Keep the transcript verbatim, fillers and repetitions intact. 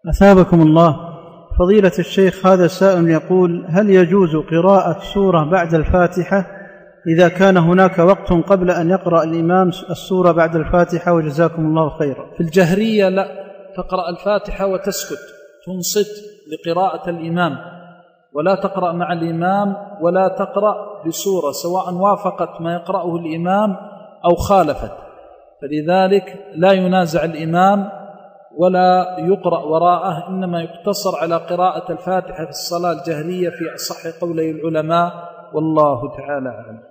أثابكم الله. فضيلة الشيخ، هذا سائل يقول: هل يجوز قراءة سورة بعد الفاتحة إذا كان هناك وقت قبل أن يقرأ الإمام السورة بعد الفاتحة؟ وجزاكم الله خيرا. في الجهرية لا، تقرأ الفاتحة وتسكت، تنصت لقراءة الإمام، ولا تقرأ مع الإمام ولا تقرأ بسورة سواء وافقت ما يقرأه الإمام أو خالفت، فلذلك لا ينازع الإمام ولا يقرأ وراءه، إنما يقتصر على قراءة الفاتحة في الصلاة الجهرية في أصح قولي العلماء، والله تعالى أعلم.